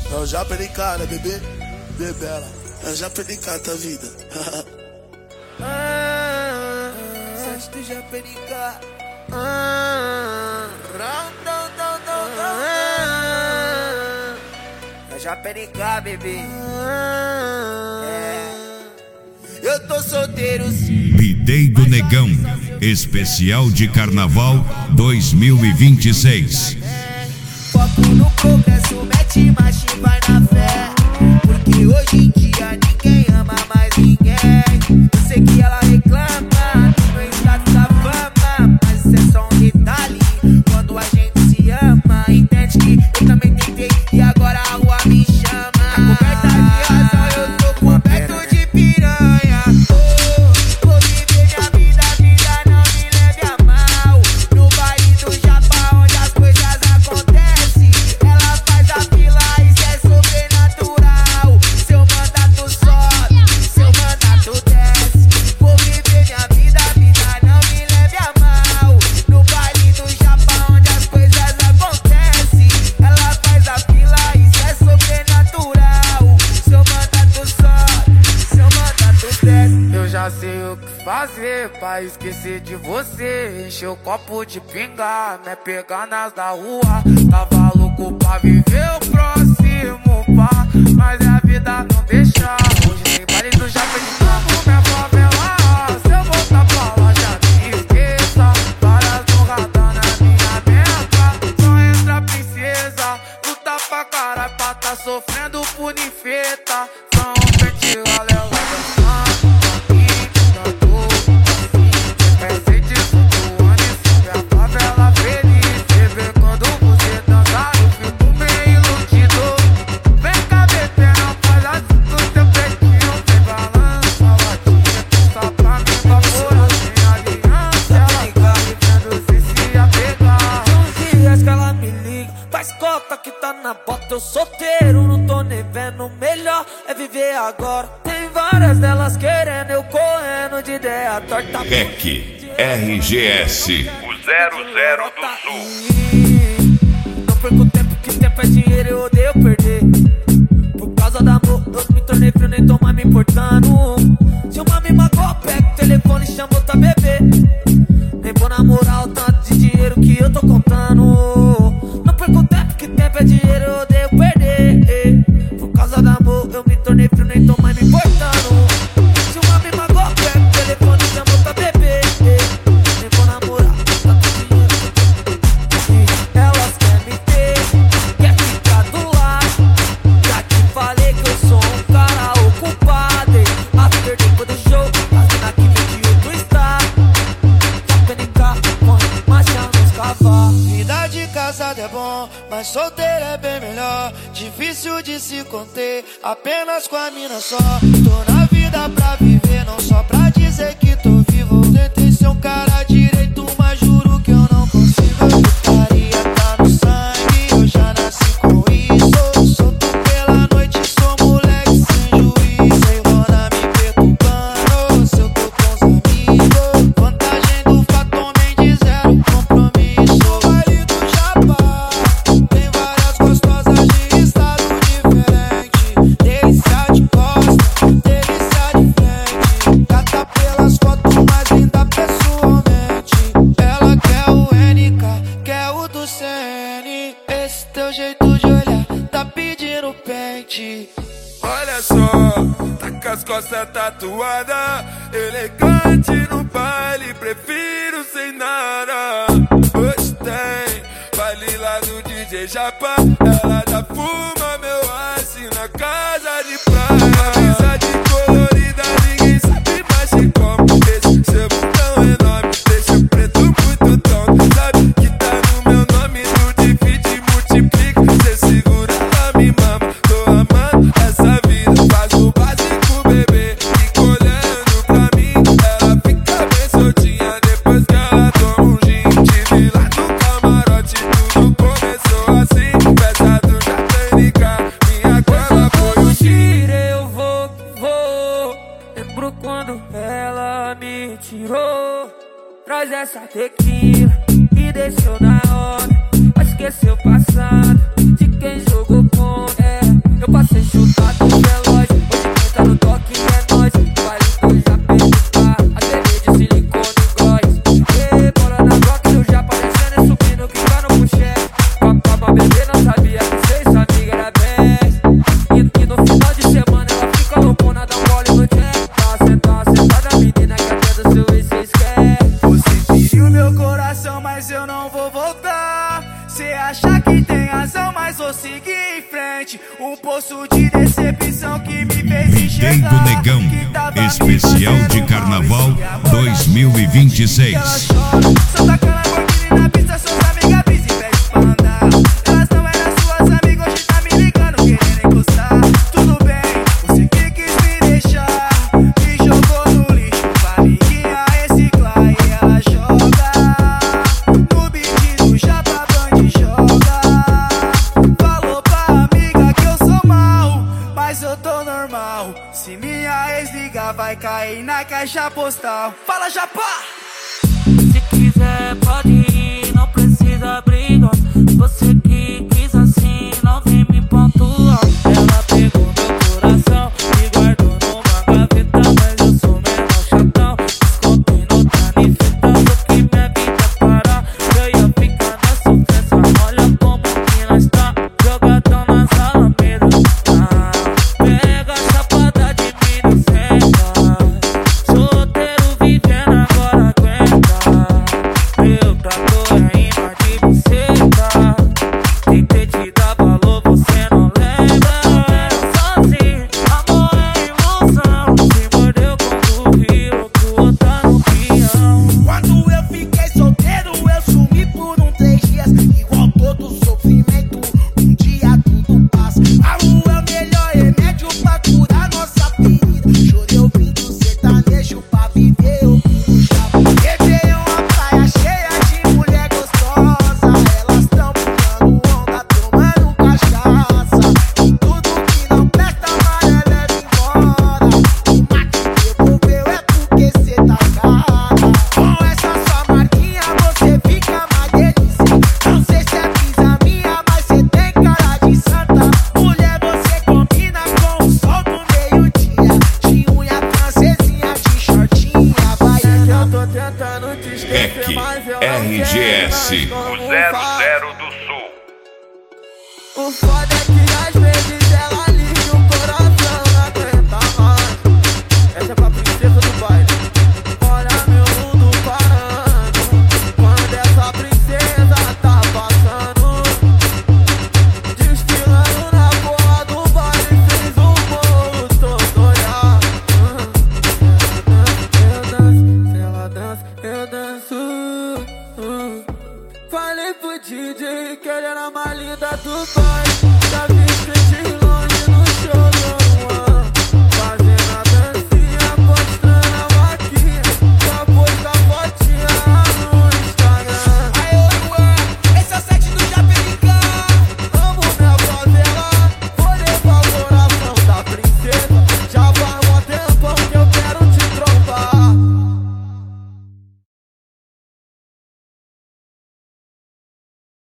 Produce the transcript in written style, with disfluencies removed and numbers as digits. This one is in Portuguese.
Eu já perdi cara, bebê. Bebela. Eu já perdi cara da vida. Sete do Japerica. É Japerica, bebê. Eu tô solteiro sim. Bidei do Negão, especial de Carnaval 2026. Foco no progresso, mete marcha e vai na fé. Porque hoje em dia ninguém ama mais ninguém. Eu sei que ela reclama do meu status da fama, mas isso é só um detalhe. Quando a gente se ama, entende que eu também tentei e agora a rua me chama. Coberta de razão, eu tô coberto de piranha. Vou viver minha vida, a vida não me leve a mal. No baile do Japão, onde as coisas acontecem, ela faz a fila, isso é sobrenatural. Seu mandato sobe, seu mandato desce. Vou viver minha vida, a vida não me leve a mal. No baile do Japão, onde as coisas acontecem, ela faz a fila, isso é sobrenatural. Seu mandato sobe, seu mandato desce. Eu já sei o que fazer pra esquecer de você. Encher o copo de pinga, me pegar nas da rua. Tava louco pra viver o próximo pá, mas a vida não deixa. Hoje tem baile do Japão, minha favela. Se eu voltar pra lá, já me esqueça. Várias no radar na minha meta. Só entra princesa, luta pra caralho pra tá sofrendo punifeta. Só um pente galera dançando, tanto assim. Presente flutuando e sobre a favela feliz. Você vê quando você dança, eu fico meio iludido. Vem cá, bebê, não faz assim com seu peitinho. Vem balança a latinha, só pra mim favor. Sem aliança, ela tá vivendo sem se apegar. De uns dias que ela me liga, faz cota que tá na bota. Eu solteiro, não tô nem vendo. Melhor é viver agora. Tem várias delas querendo, eu correndo de ideia torta. REC RGS, o 00 do Sul. Não perco tempo, que tempo é dinheiro, eu odeio perder. Por causa do amor, eu me tornei frio, nem tô mais me importando. Se uma me magoa, pega o telefone e chama outra bebê. Nem vou namorar o tanto de dinheiro que eu tô contando. Não perco tempo, que tempo é dinheiro, eu odeio perder. Por causa do amor, eu me tornei frio, nem tô mais me importando. Se uma me magoa, pega o telefone e chama outra bebê. Nem vou namorar o tanto de dinheiro que eu tô contando. Elas querem me ter, quer ficar do lado. Já te falei que eu sou um cara ocupado. After depois do show, as mina que vem de outro estado. Japenica, põe marcha nos cavalos. Vida de casado é bom, mas solteiro é bem melhor. Difícil de se conter, apenas com a mina só. Tô na vida pra viver, não só pra dizer que tô vivo. Tentei ser um cara direito, mas juro que eu não consigo. Putaria tá no sangue, eu já nasci com isso. Solto pela noite, sou moleque sem juízo. Cevona me perturbando, se eu tô com os amigos. Vantagem do fato, homem de zero compromisso. Baile do Japão, tem várias gostosas de estado diferente. Delícia de costa, delícia de frente. Gata pelas fotos, mais linda pessoalmente. Ela quer o NK, quer o do CN. Esse teu jeito de olhar tá pedindo pente. Olha só, tá com as costas tatuadas, elegante no baile, prefiro sem nada. Hoje tem baile lá do DJ Japa, ela já fuma meu assim na casa de praia. Amizade colorida, ninguém sabe mais de como. Esse seu botão enorme deixa preto muito tonto. Sabe que tá no meu nome, no divide, multiplica. Cê segura, ela me mama, tô amando essa vida. Faz o básico, bebê, fica olhando pra mim. Ela fica bem soltinha depois que ela toma um gin. Tive lá no camarote, tudo começou assim. Festa do Japerica, minha cola foi o gin. Eu vou que vou. Lembro quando ela me tirou. Traz essa tequila e desceu na hora. Vai esquecer o passado de quem jogou contra. limite, um poço de decepção que me fez Videi enxergar do Negão, que tava especial me de fazendo carnaval mal. E agora 2026. ela chora, só tacando a Lamborghini na pista, suas amigas bis e pede pra andar. Elas não eram suas amigas, hoje tá me ligando, querendo encostar. Tudo bem, você que quis me deixar, me jogou no lixo pra amiguinha reciclar. E ela joga no beat do Japa Band, joga. Falou pra amiga que eu sou mal, mas eu tô normal. Se minha ex ligar, vai cair na caixa postal. Fala, Japa! Se quiser pode ir, não precisa brigar. Você que quis assim, não vem me pontuar. Ela pegou meu coração e guardou numa gaveta, mas eu sou menor chatão. Descontei no canifetado que minha vida parar. Eu ia ficar na sofrência, olha como que nós tá. Jogadão nas alamedas, pega a chapada de mina senta. Solteiro vivendo agora aguenta. Meu trator é imã de buceta. Tentei te dar valor, você não lembra. Eu sozinho, amor é ilusão. Se mordeu quando virou pro outro peão. Quando eu fiquei solteiro, eu sumi por 3 dias. Igual todo sofrimento, um dia tudo passa. A lua é o melhor remédio pra curar nossa ferida. Chorei ouvindo sertanejo pra viver ouvindo chapa. Réveillon, a praia cheia de mulher gostosa. Elas tão pulando onda, tomando cachaça. E tudo que não presta mais leva embora. Uma que devolveu é porque cê tá cara. Com essa sua marquinha você fica mais delícia. Não sei se é brisa minha, mas cê tem cara de santa. Mulher, você combina com o sol do meio-dia. De unha francesinha, de shortinha havaiana. Eu tô tentando te esquecer, mas eu não sei RGS, mais como o 00 fazer. do Sul. O foda é que às vezes ela liga o coração, não aguenta mais. Essa é pra princesa do baile. Olha meu mundo parando quando essa princesa tá passando. Desfilando na porra do baile, fez um bolo todo olhar. Ela dança, eu danço. Falei pro DJ que ele era a mais linda do baile.